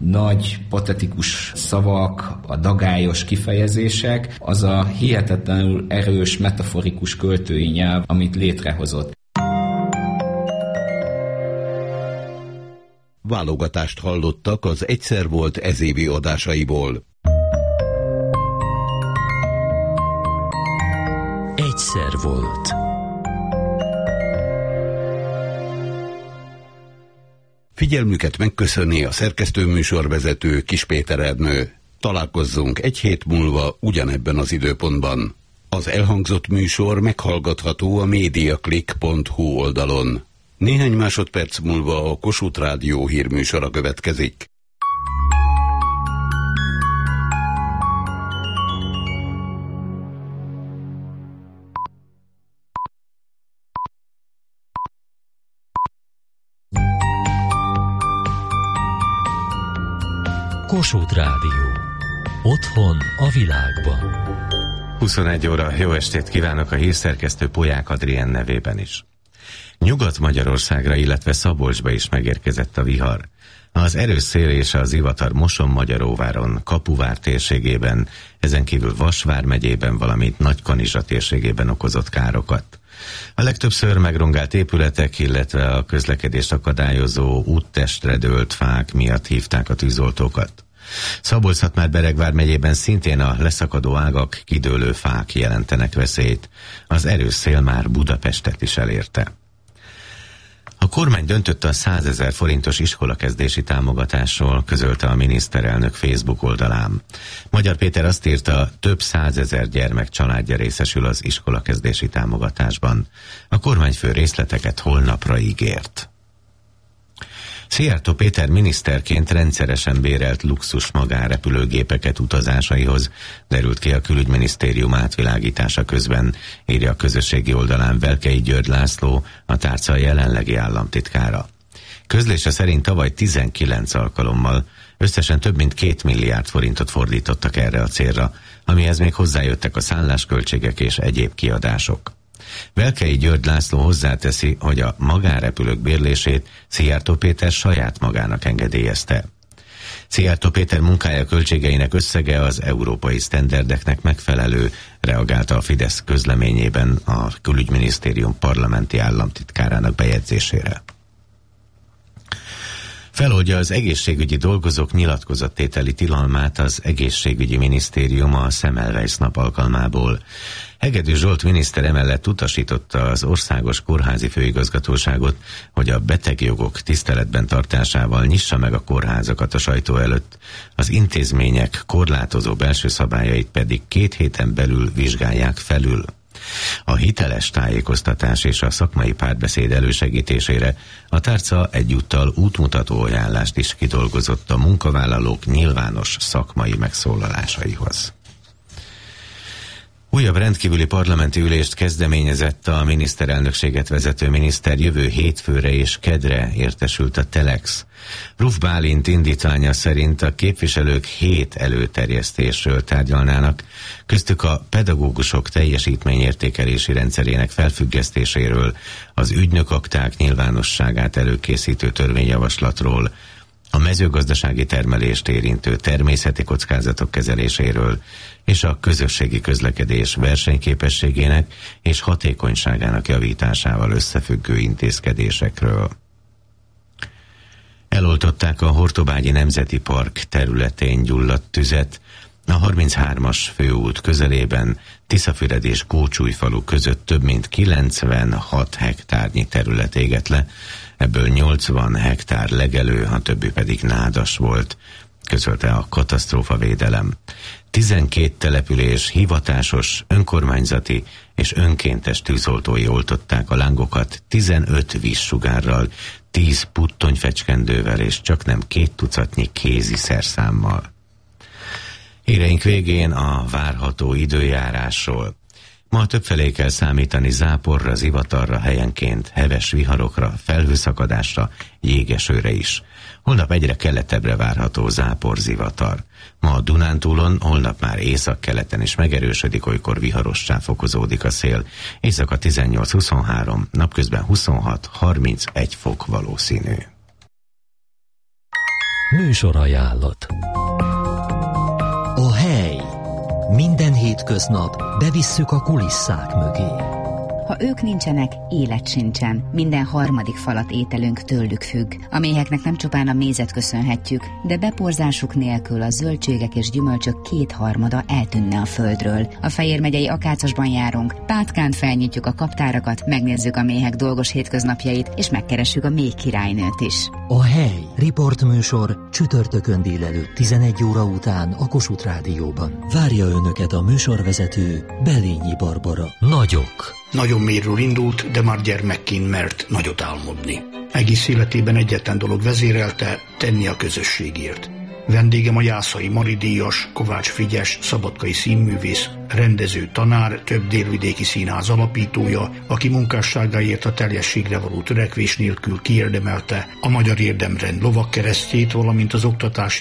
nagy patetikus szavak, a dagályos kifejezések, az a hihetetlenül erős metaforikus költői nyelv, amit létrehozott. Válogatást hallottak az Egyszer volt ezévi adásaiból. Egyszer volt. Figyelmüket megköszöni a szerkesztőműsorvezető Kis Péter Ernő. Találkozzunk egy hét múlva ugyanebben az időpontban. Az elhangzott műsor meghallgatható a mediaclick.hu oldalon. Néhány másodperc múlva a Kossuth Rádió hírműsora következik. Kossuth Rádió. Otthon a világban. 21 óra, jó estét kívánok a hírszerkesztő Polyák Adrien nevében is. Nyugat-Magyarországra, illetve Szabolcsba is megérkezett a vihar. Az erős szél és a zivatar Moson-Magyaróváron, Kapuvár térségében, ezen kívül Vas vármegyében, valamint Nagykanizsa térségében okozott károkat. A legtöbbször megrongált épületek, illetve a közlekedést akadályozó úttestre dőlt fák miatt hívták a tűzoltókat. Szabolcs-Szatmár-Bereg megyében szintén a leszakadó ágak, kidőlő fák jelentenek veszélyt. Az erős szél már Budapestet is elérte. A kormány döntött a 100 000 forintos iskolakezdési támogatásról, közölte a miniszterelnök Facebook oldalán. Magyar Péter azt írta, több 100 000 gyermek családja részesül az iskolakezdési támogatásban. A kormányfő részleteket holnapra ígért. Szijjártó Péter miniszterként rendszeresen bérelt luxus magánrepülőgépeket utazásaihoz, derült ki a Külügyminisztérium átvilágítása közben, írja a közösségi oldalán Velkei György László, a tárca jelenlegi államtitkára. Közlése szerint tavaly 19 alkalommal összesen több mint 2 milliárd forintot fordítottak erre a célra, amihez még hozzájöttek a szállásköltségek és egyéb kiadások. Velkei György László hozzáteszi, hogy a magánrepülők bérlését Szijjártó Péter saját magának engedélyezte. Szijjártó Péter munkája költségeinek összege az európai sztenderdeknek megfelelő, reagálta a Fidesz közleményében a Külügyminisztérium parlamenti államtitkárának bejegyzésére. Feloldja az egészségügyi dolgozók nyilatkozattételi tilalmát az egészségügyi minisztérium a Semmelweis nap alkalmából. Hegedű Zsolt miniszter emellett utasította az Országos Kórházi Főigazgatóságot, hogy a betegjogok tiszteletben tartásával nyissa meg a kórházakat a sajtó előtt, az intézmények korlátozó belső szabályait pedig 2 héten belül vizsgálják felül. A hiteles tájékoztatás és a szakmai párbeszéd elősegítésére a tárca egyúttal útmutató ajánlást is kidolgozott a munkavállalók nyilvános szakmai megszólalásaihoz. Újabb rendkívüli parlamenti ülést kezdeményezett a miniszterelnökséget vezető miniszter, jövő hétfőre és kedre értesült a Telex. Ruf Bálint indítványa szerint a képviselők 7 előterjesztésről tárgyalnának, köztük a pedagógusok teljesítményértékelési rendszerének felfüggesztéséről, az ügynökakták nyilvánosságát előkészítő törvényjavaslatról, a mezőgazdasági termelést érintő természeti kockázatok kezeléséről és a közösségi közlekedés versenyképességének és hatékonyságának javításával összefüggő intézkedésekről. Eloltották a Hortobágyi Nemzeti Park területén gyulladt tüzet, a 33-as főút közelében Tiszafüred és Kócsújfalu között több mint 96 hektárnyi terület égett le, ebből 80 hektár legelő, a többi pedig nádas volt, közölte a katasztrófavédelem. 12 település hivatásos, önkormányzati és önkéntes tűzoltói oltották a lángokat 15 vízsugárral, 10 puttonyfecskendővel és csaknem 2 tucatnyi kézi szerszámmal. Híreink végén a várható időjárásról. Ma többfelé kell számítani záporra, zivatarra, helyenként heves viharokra, felhőszakadásra, jégesőre is. Holnap egyre keletebbre várható zápor, zivatar. Ma a Dunántúlon, holnap már északkeleten is megerősödik, olykor viharossá fokozódik a szél. Éjszaka 18-23, napközben 26-31 fok valószínű. Műsorajánlat. A hely. Minden hétköznap bevisszük a kulisszák mögé. Ha ők nincsenek, élet sincsen. Minden harmadik falat ételünk tőlük függ. A méheknek nem csupán a mézet köszönhetjük, de beporzásuk nélkül a zöldségek és gyümölcsök 2/3 eltűnne a földről. A Fejér megyei Akácosban járunk, Pátkán felnyitjuk a kaptárakat, megnézzük a méhek dolgos hétköznapjait, és megkeressük a méh királynőt is. A hely. Riportműsor csütörtökön délelőtt 11 óra után a Kossuth Rádióban. Várja önöket a műsorvezető Belényi Barbara. Nagyok. Nagyon mélyről indult, de már gyermekként mert nagyot álmodni. Egész életében egyetlen dolog vezérelte, tenni a közösségért. Vendégem a Jászai Mari díjas, Kovács Frigyes, szabadkai színművész, rendező, tanár, több délvidéki színház alapítója, aki munkásságáért a teljességre való törekvés nélkül kiérdemelte a Magyar Érdemrend lovagkeresztjét, valamint az oktatási